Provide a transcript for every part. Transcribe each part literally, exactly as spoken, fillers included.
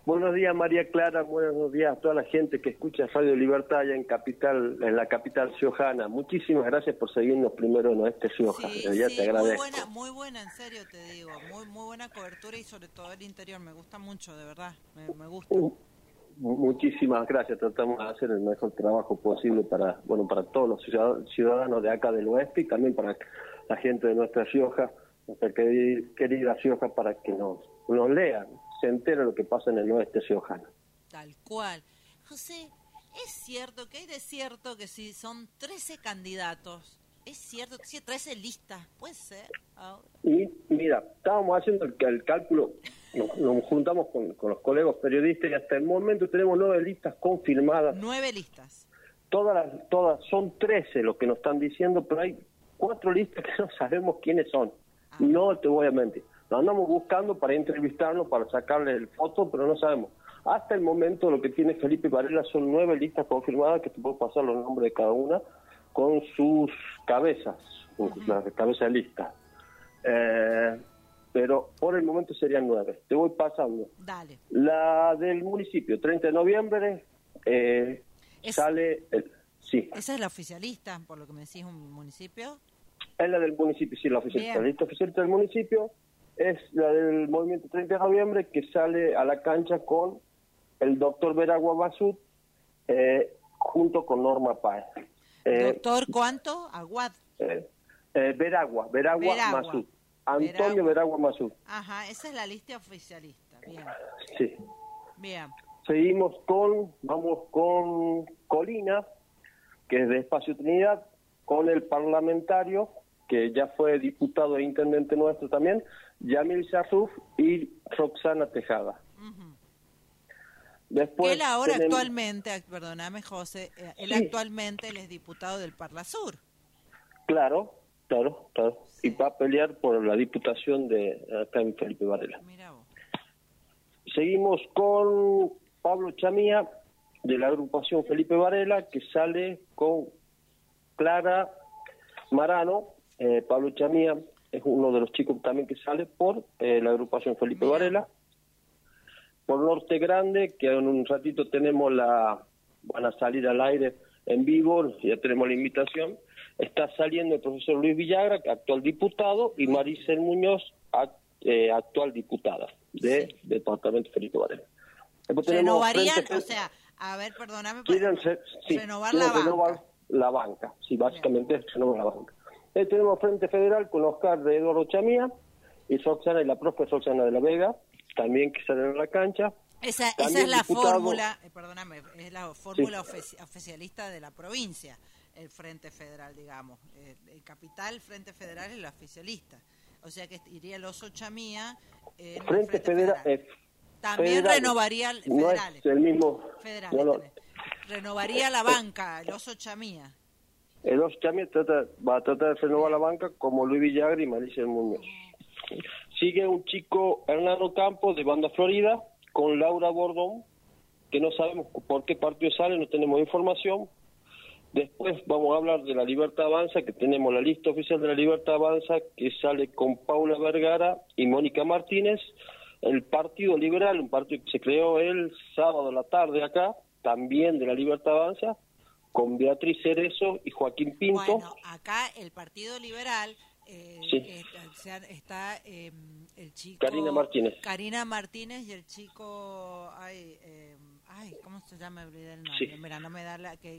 Buenos días, María Clara, buenos días a toda la gente que escucha Radio Libertad allá en capital, en la capital riojana. Muchísimas gracias por seguirnos primero en Oeste Rioja, Sí, ya sí, te muy agradezco. buena, muy buena, en serio te digo, muy muy buena cobertura y sobre todo el interior, me gusta mucho, de verdad, me, me gusta. Uh, muchísimas gracias, tratamos de hacer el mejor trabajo posible para, bueno, para todos los ciudadanos de acá del oeste y también para la gente de nuestra Rioja, nuestra querida Rioja, para que nos, nos lean, se entere lo que pasa en el oeste riojano. Tal cual. José, ¿es cierto que hay de cierto que si son trece candidatos, es cierto que si trece listas, puede ser? Ahora. Y mira, estábamos haciendo el, el cálculo, nos, nos juntamos con, con los colegas periodistas y hasta el momento tenemos nueve listas confirmadas. Nueve listas. Todas, las, todas son trece lo que nos están diciendo, pero hay cuatro listas que no sabemos quiénes son. Ah. No te voy a mentir. Nos andamos buscando para entrevistarnos, para sacarle el foto, pero no sabemos. Hasta el momento lo que tiene Felipe Varela son nueve listas confirmadas, que te puedo pasar los nombres de cada una, con sus cabezas, uh-huh. las cabezas de lista. Eh, pero por el momento serían nueve. Te voy pasando. Dale. La del municipio, treinta de noviembre, eh, es, sale... El, sí. ¿Esa es la oficialista, por lo que me decís, un municipio? Es la del municipio, sí, la oficialista. La lista oficialista del municipio es la del movimiento treinta de noviembre, que sale a la cancha con el doctor Veragua Masud, eh, junto con Norma Páez. Eh, ¿Doctor cuánto? Aguad. Eh, eh, Veragua, Veragua, Veragua Masud. Antonio Veragua. Veragua Masud. Ajá, esa es la lista oficialista. Bien. Sí. Bien. Seguimos con, vamos con Colina, que es de Espacio Trinidad, con el parlamentario, que ya fue diputado e intendente nuestro también, Yamil Yarruf y Roxana Tejada. Uh-huh. Después él ahora tenemos... actualmente, perdóname José, él sí. actualmente él es diputado del Parlasur. Claro, claro, claro. Sí. Y va a pelear por la diputación de acá en Felipe Varela. Mira vos. Seguimos con Pablo Chamía, de la agrupación Felipe Varela, que sale con Clara Marano. Eh, Pablo Chamía es uno de los chicos también que sale por eh, la agrupación Felipe Mira. Varela. Por Norte Grande, que en un ratito tenemos la, van a salir al aire en vivo, ya tenemos la invitación, está saliendo el profesor Luis Villagra, actual diputado, y Maricel Muñoz, act, eh, actual diputada de sí. Departamento Felipe Varela. Renovarían, o sea, a ver, perdóname, quieren ser, sí, renovar quieren la banca. Renovar la banca, sí, básicamente es renovar la banca. Eh, tenemos Frente Federal con Oscar de Eduardo Chamía y Roxana y la profe Roxana de la Vega, también que salen a la cancha. Esa, esa es la diputado, fórmula, eh, perdóname, es la fórmula sí. ofici- oficialista de la provincia, el Frente Federal, digamos. Eh, el capital Frente Federal es la oficialista. O sea que iría el Oso Chamía en Frente, Frente Federal. Federal. Eh, También federal. renovaría el no federales. Es el mismo. Federales, no, no. Renovaría la banca, el Oso Chamía. El Oso Chamía trata, va a tratar de renovar la banca como Luis Villagra y Maricel Muñoz. Sigue un chico, Hernando Campos, de Banda Florida, con Laura Bordón, que no sabemos por qué partido sale, no tenemos información. Después vamos a hablar de la Libertad Avanza, que tenemos la lista oficial de la Libertad Avanza, que sale con Paula Vergara y Mónica Martínez. El Partido Liberal, un partido que se creó el sábado a la tarde acá, también de la Libertad Avanza, con Beatriz Cerezo y Joaquín Pinto. Bueno, acá el Partido Liberal... Eh, sí. está, está eh, el chico Karina Martínez Karina Martínez y el chico ay eh, ay cómo se llama, me olvidé el nombre, sí. mira, no me da la que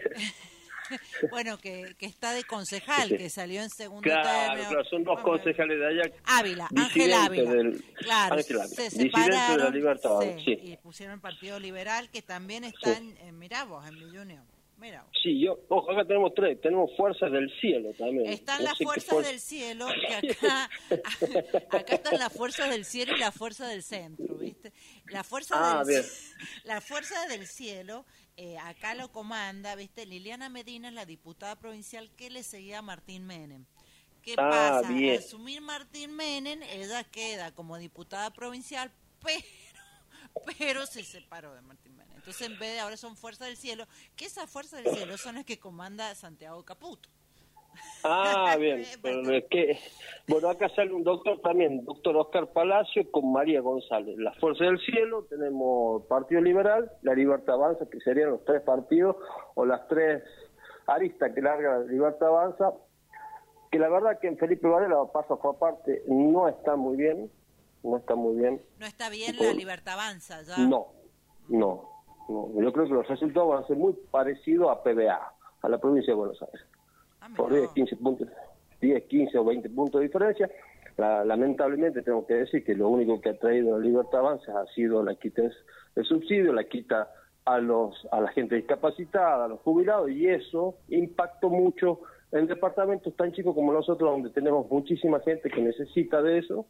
bueno, que, que está de concejal, sí. que salió en segundo claro, término. Claro, son dos Vamos concejales de allá. Ávila, Ángel Ávila. Del, claro, Ángel Ávila. Se separaron de la Libertad, sí, sí. y pusieron el Partido Liberal, que también está sí. en, en Mirabos, en Villa Unión. Mira. Sí, yo, ojo, acá tenemos tres, tenemos Fuerzas del Cielo también. Están no las sé Fuerzas fuerza... del Cielo, que acá, acá están las Fuerzas del Cielo y la Fuerza del Centro, ¿viste? La Fuerza, ah, del, bien. la fuerza del Cielo, eh, acá lo comanda, ¿viste? Liliana Medina es la diputada provincial que le seguía a Martín Menem. ¿Qué ah, pasa? Bien. Al asumir Martín Menem, ella queda como diputada provincial, pero, pero se separó de Martín Menem. Entonces, en vez de ahora son Fuerzas del Cielo, que esas Fuerzas del Cielo son las que comanda Santiago Caputo. Ah, bien, pero es que, bueno, acá sale un doctor también, doctor Oscar Palacio con María González. La Fuerza del Cielo, tenemos Partido Liberal, La Libertad Avanza, que serían los tres partidos, o las tres aristas que larga La Libertad Avanza, que la verdad que en Felipe Varela, paso fue aparte, no está muy bien, no está muy bien. No está bien Por... La Libertad Avanza, ¿ya? No, no, no, yo creo que los resultados van a ser muy parecidos a P B A, a la provincia de Buenos Aires. Ah, Por diez, quince puntos, diez, quince o veinte puntos de diferencia. La, lamentablemente tengo que decir que lo único que ha traído la Libertad Avanza ha sido la quita del subsidio, la quita a los a la gente discapacitada, a los jubilados, y eso impactó mucho en departamentos tan chicos como nosotros, donde tenemos muchísima gente que necesita de eso,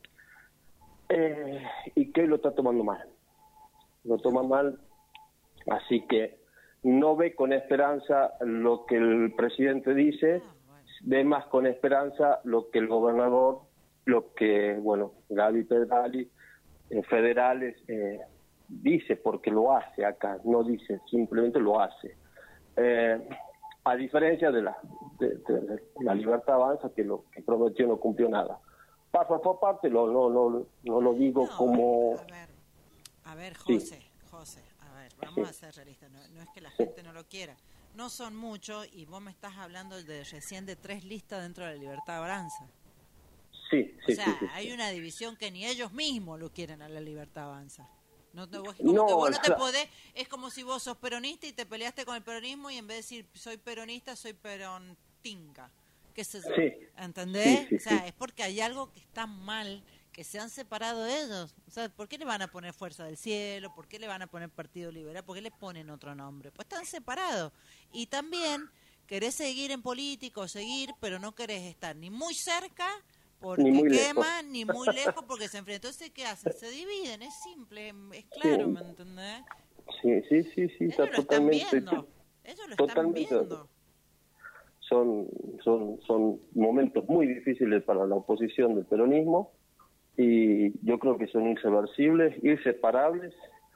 eh, y que lo está tomando mal. Lo toma mal, así que no ve con esperanza lo que el presidente dice, ve más con esperanza lo que el gobernador, lo que, bueno, Gaby Pedrali, eh, federales, eh, dice, porque lo hace acá, no dice, simplemente lo hace. Eh, a diferencia de la, de, de, de la Libertad Avanza, que lo que prometió no cumplió nada. Paso a por parte, lo, no, no, no lo digo no, como... A ver, a ver, José, sí. José, a ver, vamos sí. a ser realistas, no, no es que la gente no lo quiera, no son muchos, y vos me estás hablando de recién de tres listas dentro de la Libertad Avanza. Sí, sí, o sea, sí, sí, hay sí. una división que ni ellos mismos lo quieren a la Libertad Avanza. No, no, vos, como no, que vos no te la... podés, es como si vos sos peronista y te peleaste con el peronismo, y en vez de decir soy peronista, soy perontinga. ¿Qué es eso? Sí. ¿Entendés? Sí, sí, o sea, sí. es porque hay algo que está mal, que se han separado ellos. O sea, ¿por qué le van a poner Fuerza del Cielo? ¿Por qué le van a poner Partido Liberal? ¿Por qué le ponen otro nombre? Pues están separados. Y también querés seguir en político, seguir, pero no querés estar ni muy cerca porque ni muy quema, lejos. ni muy lejos porque se enfrentan. Entonces, ¿qué hacen? Se dividen, es simple, es claro, Sí. ¿me entendés? Sí, sí, sí, sí, Ellos está lo totalmente... están viendo. Ellos lo totalmente están viendo. Son, son, son momentos muy difíciles para la oposición del peronismo, y yo creo que son irreversibles, inseparables,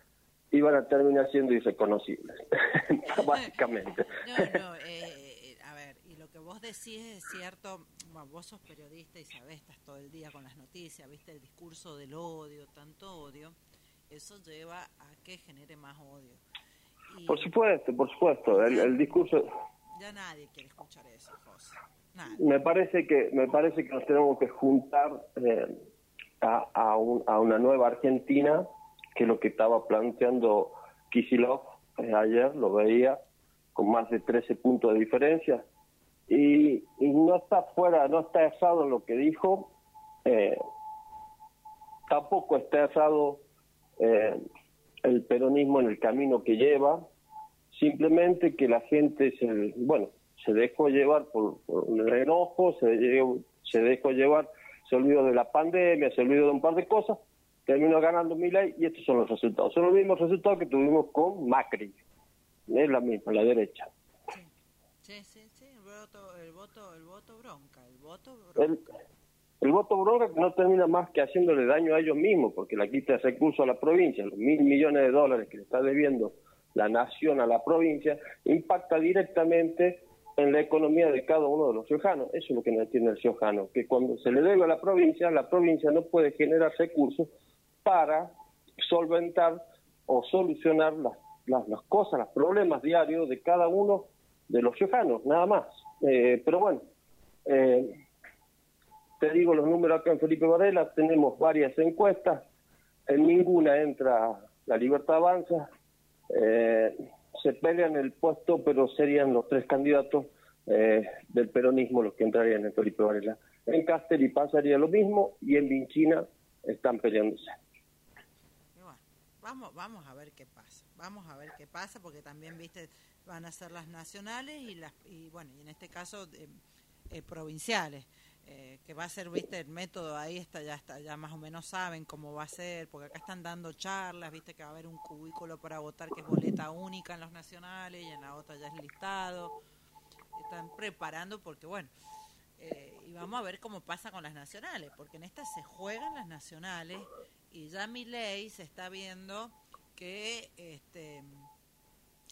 y van a terminar siendo irreconocibles, básicamente. No, no, eh, a ver, y lo que vos decís es cierto. Bueno, vos sos periodista y sabés, estás todo el día con las noticias, viste el discurso del odio, tanto odio, eso lleva a que genere más odio. Y por supuesto, por supuesto, el, el discurso... Ya nadie quiere escuchar eso, José. Nadie. Me parece que me parece que nos tenemos que juntar eh, a, a, un, a una nueva Argentina, que es lo que estaba planteando Kicillof eh, ayer, lo veía, con más de trece puntos de diferencia, y, y no está fuera, no está errado lo que dijo, eh, tampoco está errado eh, el peronismo en el camino que lleva, simplemente que la gente se, bueno, se dejó llevar por, por el enojo, se, se dejó llevar, se olvidó de la pandemia, se olvidó de un par de cosas, terminó ganando Milei, y estos son los resultados. Son los mismos resultados que tuvimos con Macri, es la misma, la derecha. Sí, sí, sí, el voto, el voto, el voto bronca, el voto bronca. El, el voto bronca que no termina más que haciéndole daño a ellos mismos, porque la quita de recursos a la provincia, los mil millones de dólares que le está debiendo la nación a la provincia, impacta directamente en la economía de cada uno de los riojanos. Eso es lo que no entiende el riojano, que cuando se le debe a la provincia, la provincia no puede generar recursos para solventar o solucionar las, las, las cosas, los problemas diarios de cada uno de los riojanos, nada más. Eh, pero bueno, eh, te digo los números acá en Felipe Varela, tenemos varias encuestas, en ninguna entra la Libertad Avanza. Eh, se pelean el puesto, pero serían los tres candidatos eh, del peronismo los que entrarían en Felipe Varela. En Castelli pasaría lo mismo, y en Vinchina están peleándose. Bueno, vamos, vamos a ver qué pasa, vamos a ver qué pasa, porque también, viste, van a ser las nacionales y las y bueno, y en este caso eh, eh, provinciales. Eh, que va a ser, viste, el método ahí está ya está ya más o menos saben cómo va a ser, porque acá están dando charlas, viste, que va a haber un cubículo para votar que es boleta única en los nacionales, y en la otra ya es listado. Están preparando porque bueno, eh, y vamos a ver cómo pasa con las nacionales, porque en estas se juegan las nacionales, y ya Milei se está viendo que este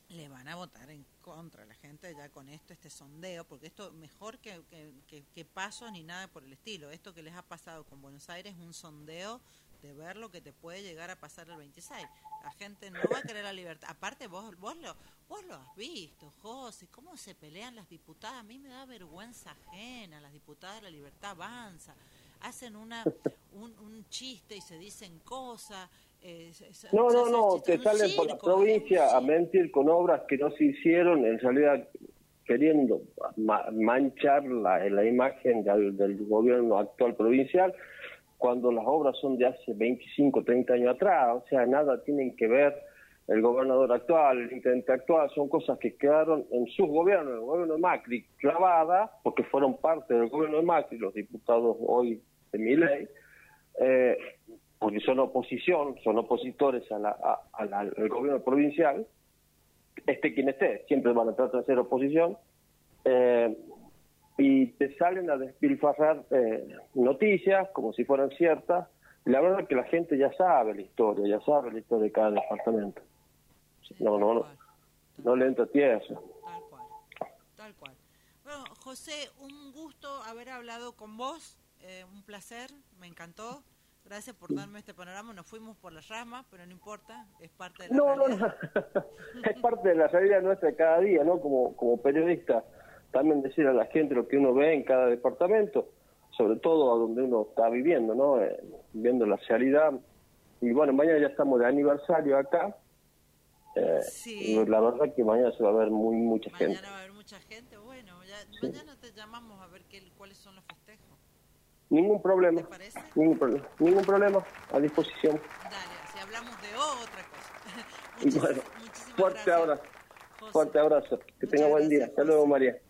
le van a votar en contra la gente ya con esto, este sondeo, porque esto mejor que, que, que, que paso ni nada por el estilo. Esto que les ha pasado con Buenos Aires es un sondeo de ver lo que te puede llegar a pasar el veintiséis. La gente no va a querer la libertad. Aparte, vos vos lo vos lo has visto, José, cómo se pelean las diputadas. A mí me da vergüenza ajena. Las diputadas de la Libertad Avanza hacen una un, un chiste y se dicen cosas. Eh, se, no, no, no, chiste, te salen por la provincia ¿eh? a mentir con obras que no se hicieron, en realidad queriendo ma- manchar la, la imagen del, del gobierno actual provincial, cuando las obras son de hace veinticinco, treinta años atrás. O sea, nada tienen que ver el gobernador actual, el intendente actual, son cosas que quedaron en sus gobiernos, el gobierno de Macri, clavadas, porque fueron parte del gobierno de Macri, los diputados hoy de Milei, eh, porque son oposición, son opositores a la, a, a la, al gobierno provincial, este quien esté, siempre van a tratar de ser oposición, eh, y te salen a despilfarrar eh, noticias como si fueran ciertas. La verdad es que la gente ya sabe la historia, ya sabe la historia de cada departamento. Sí, no, no, no, no le entra tierra. Tal cual, tal cual. Bueno, José, un gusto haber hablado con vos, eh, un placer, me encantó. Gracias por darme este panorama. Nos fuimos por las ramas, pero no importa, es parte de la no, realidad. No, no, es parte de la realidad nuestra cada día, ¿no? Como, como periodista, también decir a la gente lo que uno ve en cada departamento, sobre todo a donde uno está viviendo, ¿no? Eh, viendo la realidad. Y bueno, mañana ya estamos de aniversario acá. Eh, sí. Y la verdad que mañana se va a ver muy mucha mañana gente. Mañana va a haber mucha gente, bueno, ya, sí. Mañana te llamamos a ver qué, cuáles son los festejos. Ningún problema. ¿Te parece? Ningún problema. Ningún problema. A disposición. Dale, si hablamos de otra cosa. Muchis, bueno, muchísimas fuerte gracias. abrazo. José. Fuerte abrazo. Que Muchas tenga buen gracias, día. Hasta luego, María.